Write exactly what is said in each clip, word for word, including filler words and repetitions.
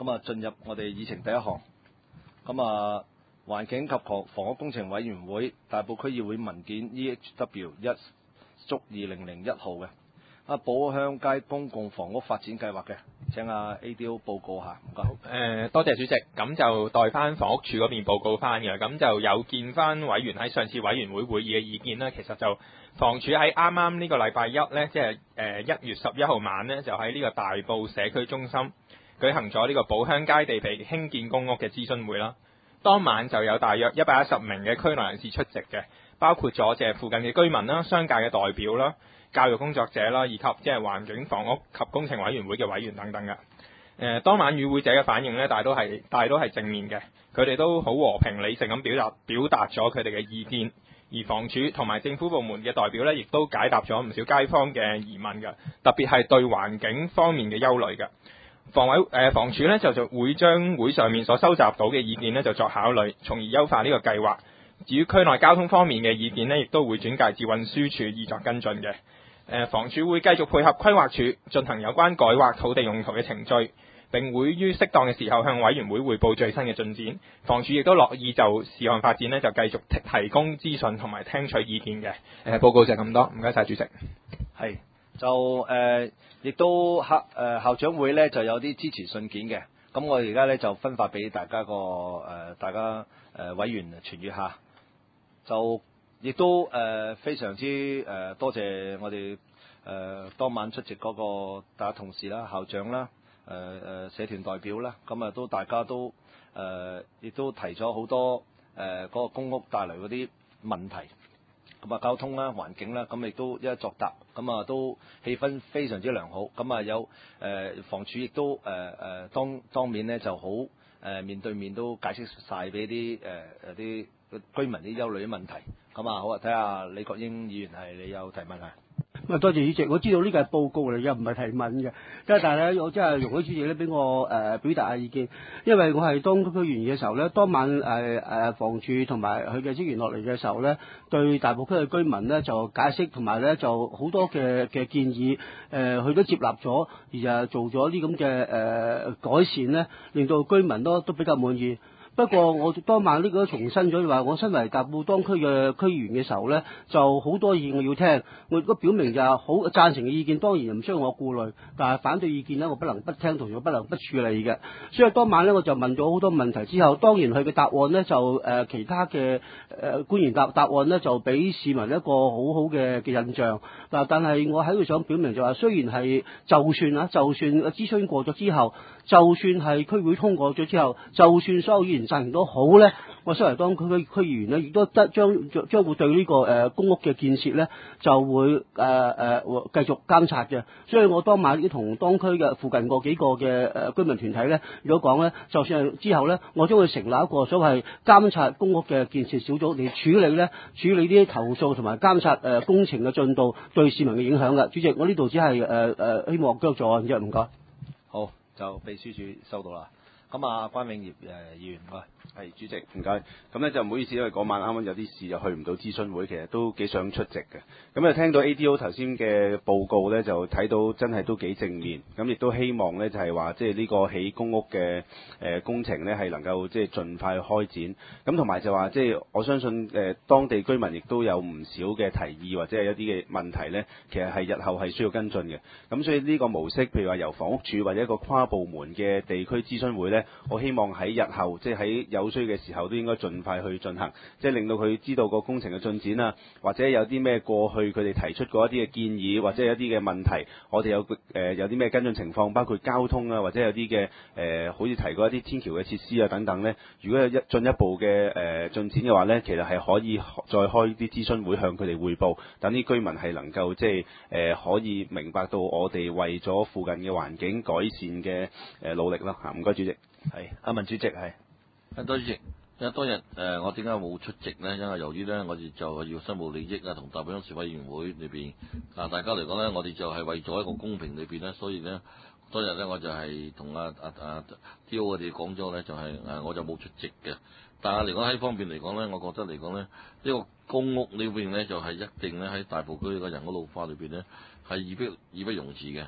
咁啊，進入我哋議程第一項。咁啊，環境及房屋工程委員會大埔區議會文件 E H W 一足二零零一號嘅啊，寶鄉街公共房屋發展計劃嘅，請阿 A D O 報告下，唔該。 誒、呃，多謝主席，咁就代翻房屋署嗰邊報告翻嘅，咁就有見翻委員喺上次委員會會議嘅意見啦。其實就房署喺啱啱呢個禮拜一呢，即係誒一月十一號晚呢，就喺呢個大埔社區中心舉行咗呢個寶鄉街地皮興建公屋嘅諮詢會啦。當晚就有大約一百一十名嘅區內人士出席嘅，包括咗即係附近嘅居民啦、商界嘅代表啦、教育工作者啦，以及即係環境房屋及工程委員會嘅委員等等嘅。誒、呃，當晚與會者嘅反應呢，大都係大都係正面嘅，佢哋都好和平理性咁表達表達咗佢哋嘅意見，而房署同埋政府部門嘅代表呢，亦都解答咗唔少街坊嘅疑問嘅，特別係對環境方面嘅憂慮嘅。房委誒、呃、房署咧就就會將會上面所收集到嘅意見咧就作考慮，從而優化呢個計劃。至於區內交通方面嘅意見呢，亦都會轉介至運輸署以作跟進嘅。誒、呃、房署會繼續配合規劃署進行有關改劃土地用途嘅程序，並會於適當嘅時候向委員會匯報最新嘅進展。房署亦都樂意就事項發展呢，就繼續提供資訊同埋聽取意見嘅。誒、呃、報告就係咁多，唔該晒主席。 係。就誒，亦、呃、都校誒、呃、校長會咧就有啲支持信件嘅，咁我而家咧就分發俾大家個誒、呃，大家誒、呃、委員傳閱下。就亦都誒、呃、非常之誒、呃、多謝我哋誒、呃、當晚出席嗰個大家同事啦、校長啦、誒、呃、誒社團代表啦，咁啊都大家都誒亦、呃、都提咗好多誒嗰、呃那個公屋帶嚟嗰啲問題。咁啊，交通啦、環境啦，咁亦都一一作答，咁啊都氣氛非常之良好。咁啊有誒、呃、房署亦都誒誒、呃、當當面咧就好誒、呃、面對面都解釋晒俾啲誒誒啲居民啲憂慮啲問題。咁啊好啊，睇下李國英議員係你有提問啊？ 咁啊，多謝主席，我知道呢個係報告嚟嘅，唔係提問嘅。即係但係咧，我真係容許主席咧俾我誒、呃、表達下意見，因為我係當區區員嘅時候咧，當晚誒誒、呃、房署同埋佢嘅職員落嚟嘅時候咧，對大埔區嘅居民咧就解釋同埋咧就好多嘅嘅建議，誒、呃、佢都接納咗，而就做咗啲咁嘅誒改善咧，令到居民都都比較滿意。不過我當晚呢個都重申咗，話我身為大埔當區嘅區議員嘅時候呢，就好多意見我要聽。我如果表明就係好贊成嘅意見，當然唔需要我顧慮，但係反對意見呢，我不能不聽，同樣不能不處理嘅。所以當晚呢，我就問咗好多問題之後，當然佢嘅答案呢，就誒、呃、其他嘅誒、呃、官員答答案呢，就俾市民一個好好嘅嘅印象。嗱，但係我喺度想表明就話，雖然係就算啊，就算諮詢過咗之後，就算係區會通過咗之後，就算所有議員贊成都好咧，我身為當區區區議員咧，亦都得將將將會對呢、這個誒、呃、公屋嘅建設咧，就會誒誒、呃、繼續監察嘅。所以我當晚已經同當區嘅附近嗰幾個嘅誒、呃、居民團體咧，如果講咧，就算係之後咧，我將會成立一個所謂監察公屋嘅建設小組嚟處理咧，處理啲投訴同埋監察誒、呃、工程嘅進度對市民嘅影響嘅。主席，我呢度只係誒誒希望繼續做案啫，唔該。 好，就秘書處收到啦。咁啊，關永業誒議員，唔該。 係主席，唔該。咁咧就唔好意思，因為嗰晚啱啱有啲事就去唔到諮詢會，其實都幾想出席嘅。咁啊，聽到 A D O 頭先嘅報告咧，就睇到真係都幾正面。咁亦都希望咧就係話，即係呢個起公屋嘅誒工程咧係能夠即係盡快開展。咁同埋就話，即係我相信誒當地居民亦都有唔少嘅提議或者係一啲嘅問題咧，其實係日後係需要跟進嘅。咁所以呢個模式，譬如話由房屋署或者一個跨部門嘅地區諮詢會咧，我希望喺日後即係喺有需要嘅時候都應該盡快去進行，即係令到佢知道個工程嘅進展啊，或者有啲咩過去佢哋提出過一啲嘅建議，或者有啲嘅問題，我哋有誒、呃、有啲咩跟進情況，包括交通啊，或者有啲嘅誒好似提過一啲天橋嘅設施啊等等呢。如果有一進一步嘅誒、呃、進展嘅話呢，其實係可以再開啲諮詢會向佢哋匯報，等啲居民係能夠即係誒、呃、可以明白到我哋為咗附近嘅環境改善嘅誒努力啦嚇。唔該主席。 係阿文主席係。 多謝主席，因為當日誒、呃、我點解冇出席呢？因為由於咧我哋就要申報利益啊，同大埔鄉事委員會裏邊啊大家嚟講咧，我哋就係為咗一個公平裏邊咧，所以咧當日咧我就係同阿阿阿 D O 我哋講咗咧，就係、是、誒我就冇出席嘅。但係嚟講喺方面嚟講咧，我覺得嚟講咧，呢、這個公屋裏邊咧就係、是、一定咧喺大埔區嘅人口老化裏邊咧係義不義不容辭嘅。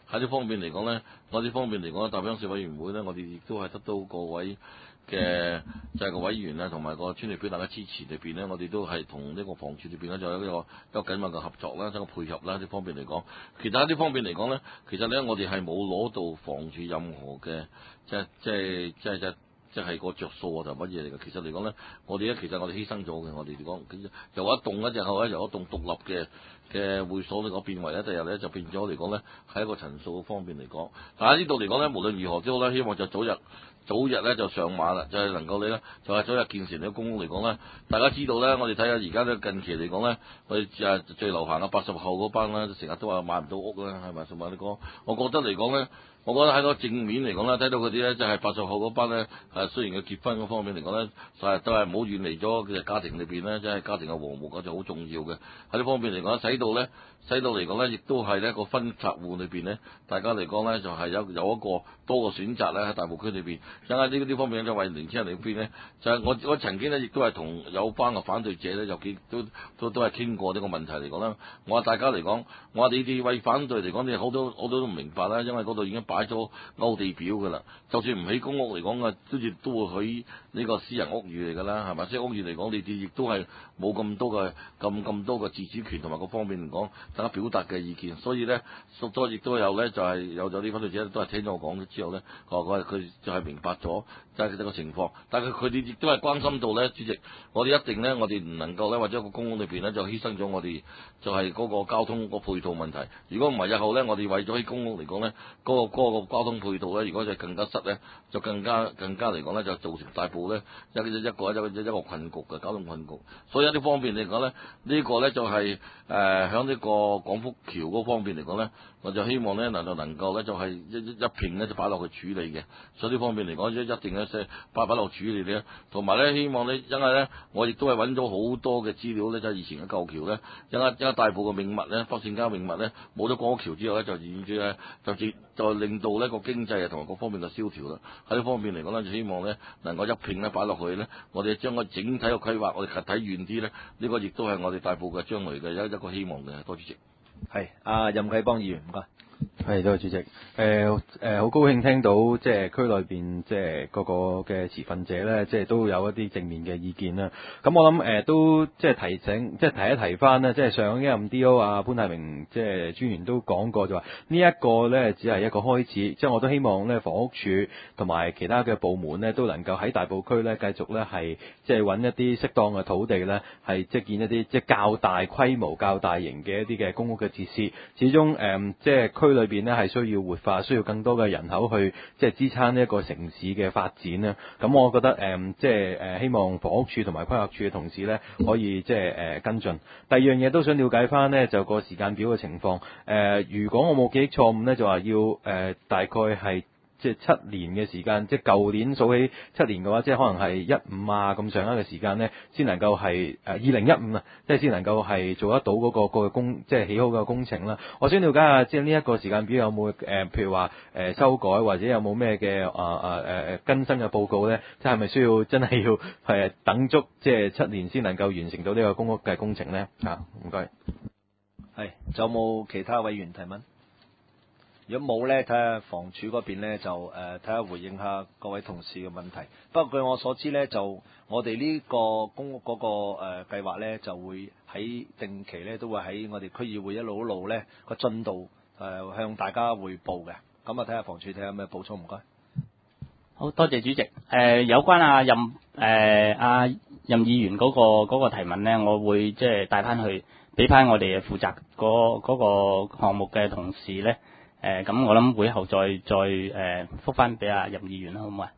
喺呢方面嚟講咧，我呢方面嚟講，大鄉市委員會咧，我哋亦都係得到各位嘅就係個委員啊，同埋個專業表達嘅支持裏邊咧，我哋都係同呢個房署裏邊咧，就有一個一個緊密嘅合作啦，一個配合啦，呢方面嚟講，其他呢方面嚟講咧，其實咧我哋係冇攞到房署任何嘅即係即係即係即係即係個着數啊，就乜嘢嚟嘅？其實嚟講咧，我哋咧其實我哋犧牲咗嘅，我哋嚟講，由一棟咧，日後咧由一棟獨立嘅嘅會所嚟講變為咧，第日咧就變咗嚟講咧，喺一個層數方面嚟講，但係呢度嚟講咧，無論如何都好咧，希望就早日。早日咧就上馬啦，就係、是、能夠你咧，就係、是、早日建成呢個公屋嚟講咧。大家知道咧，我哋睇下而家咧近期嚟講咧，我哋誒最流行嘅八十後嗰班啦，成日都話買唔到屋啦，係咪？同埋你講，我覺得嚟講咧，我覺得喺個正面嚟講咧，睇到嗰啲咧就係八十後嗰班咧，誒雖然佢結婚嗰方面嚟講咧，就係都係唔好遠離咗佢嘅家庭裏邊咧，即、就、係、是、家庭嘅和睦嗰就好重要嘅。喺呢方面嚟講，使到咧，使到嚟講咧，亦都係呢個分拆戶裏邊咧，大家嚟講咧就係、是、有有一個多個選擇咧喺大埔區裏邊。因為呢啲方面咧，為年輕人嚟邊咧，就係、是、我我曾經咧，亦都係同有班嘅反對者咧，有幾都都都係傾過呢個問題嚟講啦。我話大家嚟講，我話你哋為反對嚟講，你好多我都唔明白啦，因為嗰度已經擺咗勾地表㗎啦。就算唔起公屋嚟講啊，都亦都會起呢個私人屋宇嚟㗎啦，係咪？即係屋宇嚟講，你哋亦都係冇咁多嘅咁咁多嘅自主權同埋各方面嚟講，大家表達嘅意見。所以咧，所以亦都有咧，就係、是、有咗啲反對者都係聽咗我講咗之後咧，佢佢就係明白咗。就係呢個情況，但係佢哋亦都係關心到咧，主席，我哋一定咧，我哋唔能夠咧，或者個公屋裏邊咧，就犧牲咗我哋就係嗰個交通個配套問題。如果唔係日後咧，我哋為咗喺公屋嚟講咧，嗰、嗰個嗰個交通配套咧，如果就更加失咧，就更加更加嚟講咧，就造成大埔咧一一個一個一個一個困局嘅交通困局。所以一啲方面嚟講咧，呢、呢個咧就係誒響呢個廣福橋嗰方面嚟講咧，我就希望咧能夠能夠咧就係一一一片咧就擺落去處理嘅。所以呢方面嚟講，一一定咧。即係擺擺落處理咧，同埋咧希望咧，因為咧我亦都係揾咗好多嘅資料咧，即係以前嘅舊橋咧，因為因為大埔嘅命脈咧，北線街命脈咧，冇咗過橋之後咧，就演住咧，就就就令到呢個經濟啊同埋各方面嘅蕭條啦。喺呢方面嚟講咧，就希望咧能夠一拼咧擺落去咧，我哋將個整體嘅規劃，我哋睇遠啲咧，呢、這個亦都係我哋大埔嘅將來嘅一一個希望嘅。多謝主席。 係阿任啟邦議員，唔該。 係，多謝主席。誒、呃、誒，好、呃、高興聽到即係區內邊即係個個嘅持份者咧，即係都有一啲正面嘅意見啦。咁我諗誒、呃、都即係提醒，即係提一提翻咧，即係上一任 D O 啊潘泰明即係專員都講過，就話呢一個咧只係一個開始，即係我都希望咧房屋署同埋其他嘅部門咧都能夠喺大埔區咧繼續咧係即係揾一啲適當嘅土地咧，係即係建一啲即係較大規模、較大型嘅一啲嘅公屋嘅設施。始終誒、呃、即係區裏邊咧係需要活化，需要更多嘅人口去即係支撐呢一個城市嘅發展啦。咁我覺得誒、呃、即係誒希望房屋署同埋規劃署嘅同事咧可以即係誒跟進。第二樣嘢都想了解翻咧，就個時間表嘅情況。誒、呃，如果我冇記憶錯誤咧，就話要誒、呃、大概係。即係七年嘅時間，即係舊年數起七年嘅話，即係可能係一五啊咁上下嘅時間咧，先能夠係誒二零一五啊，即係先能夠係做得到嗰、嗰個、嗰個工，即係起好嘅工程啦。我想了解下，即係呢一個時間表有冇誒、呃，譬如話誒、呃、修改或者有冇咩嘅啊啊誒誒更新嘅報告咧？即係咪需要真係要係等足即係七年先能夠完成到呢個公屋嘅工程咧？啊，唔該。 係，仲有冇其他委員提問？如果冇咧，睇下房署嗰邊咧就誒睇下回應下各位同事嘅問題。不過據我所知咧，就我哋呢個公屋嗰、嗰個誒、呃、計劃咧，就會喺定期咧都會喺我哋區議會一路一路咧個進度誒、呃、向大家匯報嘅。咁啊睇下房署睇下有咩補充，唔該。 好多謝主席。誒、呃、有關阿任誒阿任議員嗰、嗰個嗰、嗰個提問咧，我會即係帶翻去俾翻我哋負責嗰嗰個項目嘅同事咧。誒咁、呃，我諗會後再再誒、呃、覆翻俾阿任議員啦，好唔好啊？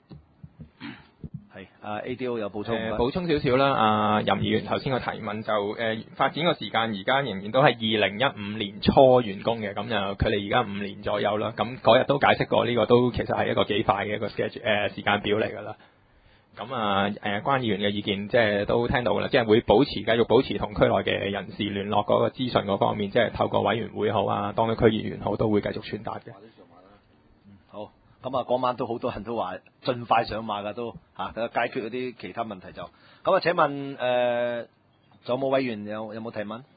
係，阿 A D O 有補充。 誒、呃、補充少少啦，阿任議員頭先個提問就誒、呃、發展個時間，而家仍然都係二零一五年初完工嘅，咁就佢哋而家五年左右啦。咁嗰日都解釋過，呢、這個都其實係一個幾快嘅一個時誒、呃、時間表嚟㗎啦。咁啊誒關議員嘅意見即係都聽到啦，即係會保持繼續保持同區內嘅人士聯絡嗰個資訊嗰方面，即係透過委員會好啊，當區區議員好，都會繼續傳達嘅。 嗯，好。咁啊，嗰晚都好多人都話盡快上馬㗎，都嚇，等、啊、解決嗰啲其他問題就。咁啊，請問誒，仲、呃、有冇委員有有冇提問？